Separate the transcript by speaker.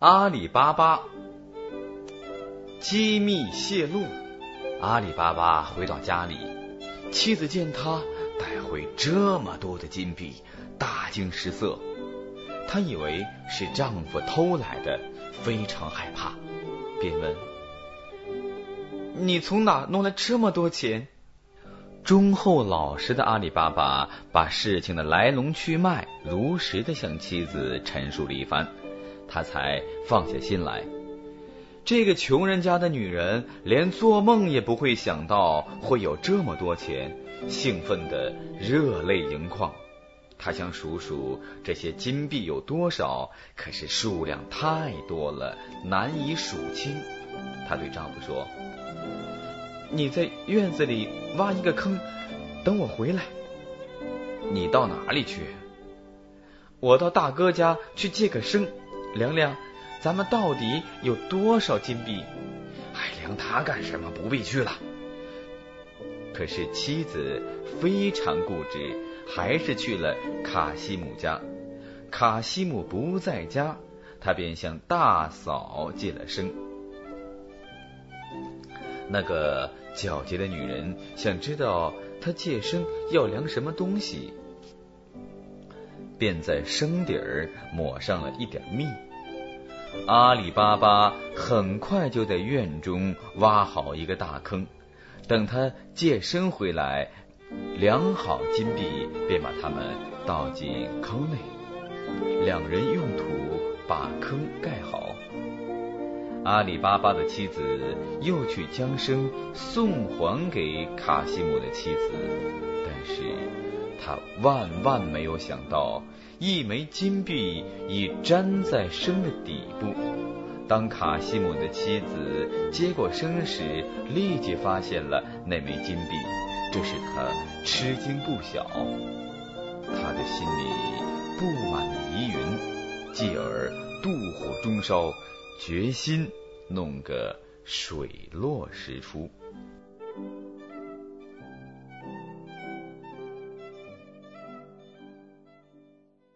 Speaker 1: 阿里巴巴机密泄露。阿里巴巴回到家里，妻子见他带回这么多的金币，大惊失色。她以为是丈夫偷来的，非常害怕，便问：你从哪弄来这么多钱？忠厚老实的阿里巴巴把事情的来龙去脉如实的向妻子陈述了一番，他才放下心来。这个穷人家的女人连做梦也不会想到会有这么多钱，兴奋得热泪盈眶。她想数数这些金币有多少，可是数量太多了，难以数清。她对丈夫说：你在院子里挖一个坑，等我回来。你到哪里去？我到大哥家去借个声，量量咱们到底有多少金币。量他干什么？不必去了。可是妻子非常固执，还是去了卡西姆家。卡西姆不在家，他便向大嫂借了声。那个皎洁的女人想知道他借声要量什么东西，便在声底儿抹上了一点蜜。阿里巴巴很快就在院中挖好一个大坑，等他借声回来，量好金币，便把它们倒进坑内。两人用土把坑盖好。阿里巴巴的妻子又去将声送还给卡西姆的妻子，但是他万万没有想到，一枚金币已粘在声的底部。当卡西姆的妻子接过声时，立即发现了那枚金币，这使他吃惊不小。他的心里布满了疑云，继而妒火中烧，决心弄个水落石出。